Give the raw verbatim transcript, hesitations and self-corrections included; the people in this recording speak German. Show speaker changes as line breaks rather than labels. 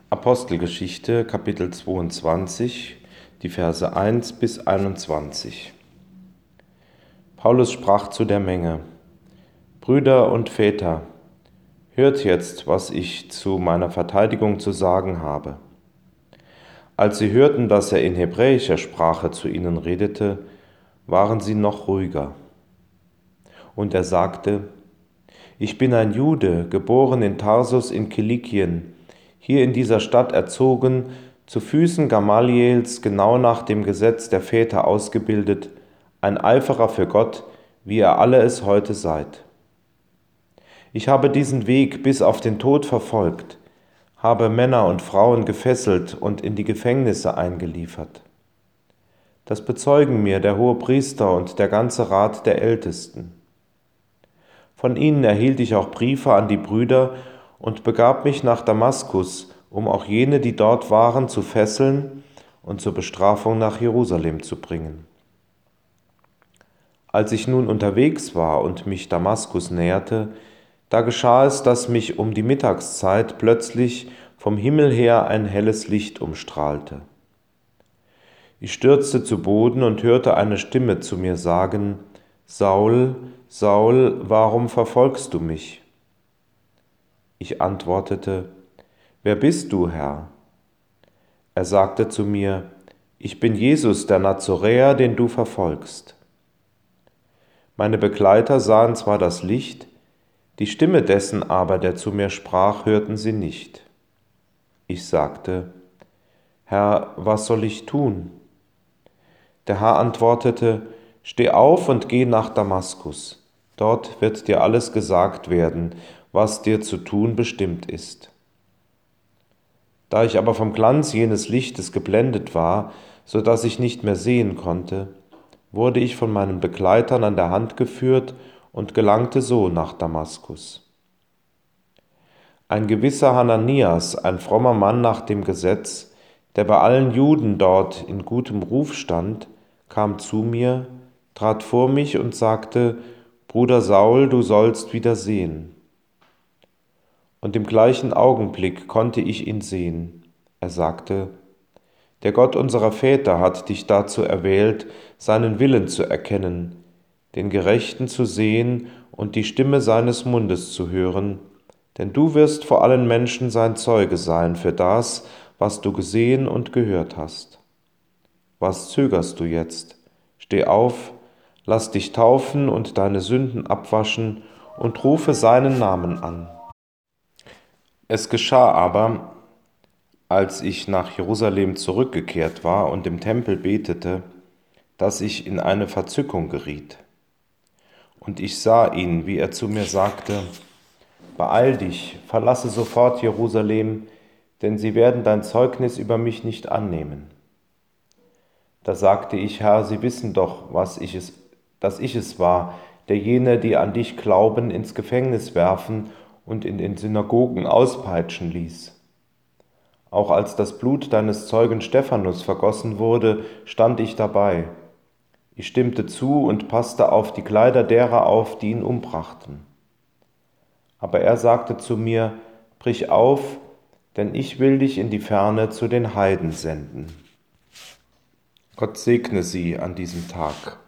Apostelgeschichte, Kapitel zweiundzwanzig, die Verse eins bis einundzwanzig. Paulus sprach zu der Menge: Brüder und Väter, hört jetzt, was ich zu meiner Verteidigung zu sagen habe. Als sie hörten, dass er in hebräischer Sprache zu ihnen redete, waren sie noch ruhiger. Und er sagte: Ich bin ein Jude, geboren in Tarsus in Kilikien, hier in dieser Stadt erzogen, zu Füßen Gamaliels, genau nach dem Gesetz der Väter ausgebildet, ein Eiferer für Gott, wie ihr alle es heute seid. Ich habe diesen Weg bis auf den Tod verfolgt, habe Männer und Frauen gefesselt und in die Gefängnisse eingeliefert. Das bezeugen mir der Hohepriester und der ganze Rat der Ältesten. Von ihnen erhielt ich auch Briefe an die Brüder und begab mich nach Damaskus, um auch jene, die dort waren, zu fesseln und zur Bestrafung nach Jerusalem zu bringen. Als ich nun unterwegs war und mich Damaskus näherte, da geschah es, dass mich um die Mittagszeit plötzlich vom Himmel her ein helles Licht umstrahlte. Ich stürzte zu Boden und hörte eine Stimme zu mir sagen: Saul, Saul, warum verfolgst du mich? Ich antwortete: Wer bist du, Herr? Er sagte zu mir: Ich bin Jesus, der Nazoräer, den du verfolgst. Meine Begleiter sahen zwar das Licht, die Stimme dessen aber, der zu mir sprach, hörten sie nicht. Ich sagte: Herr, was soll ich tun? Der Herr antwortete: Steh auf und geh nach Damaskus. Dort wird dir alles gesagt werden, was dir zu tun bestimmt ist. Da ich aber vom Glanz jenes Lichtes geblendet war, so dass ich nicht mehr sehen konnte, wurde ich von meinen Begleitern an der Hand geführt und gelangte so nach Damaskus. Ein gewisser Hananias, ein frommer Mann nach dem Gesetz, der bei allen Juden dort in gutem Ruf stand, kam zu mir, trat vor mich und sagte: Bruder Saul, du sollst wieder sehen. Und im gleichen Augenblick konnte ich ihn sehen. Er sagte: Der Gott unserer Väter hat dich dazu erwählt, seinen Willen zu erkennen, den Gerechten zu sehen und die Stimme seines Mundes zu hören, denn du wirst vor allen Menschen sein Zeuge sein für das, was du gesehen und gehört hast. Was zögerst du jetzt? Steh auf, lass dich taufen und deine Sünden abwaschen und rufe seinen Namen an. Es geschah aber, als ich nach Jerusalem zurückgekehrt war und im Tempel betete, dass ich in eine Verzückung geriet. Und ich sah ihn, wie er zu mir sagte: Beeil dich, verlasse sofort Jerusalem, denn sie werden dein Zeugnis über mich nicht annehmen. Da sagte ich: Herr, Sie wissen doch, was ich es, dass ich es war, der jene, die an dich glauben, ins Gefängnis werfen und in den Synagogen auspeitschen ließ. Auch als das Blut deines Zeugen Stephanus vergossen wurde, stand ich dabei. Ich stimmte zu und passte auf die Kleider derer auf, die ihn umbrachten. Aber er sagte zu mir: Brich auf, denn ich will dich in die Ferne zu den Heiden senden. Gott segne Sie an diesem Tag.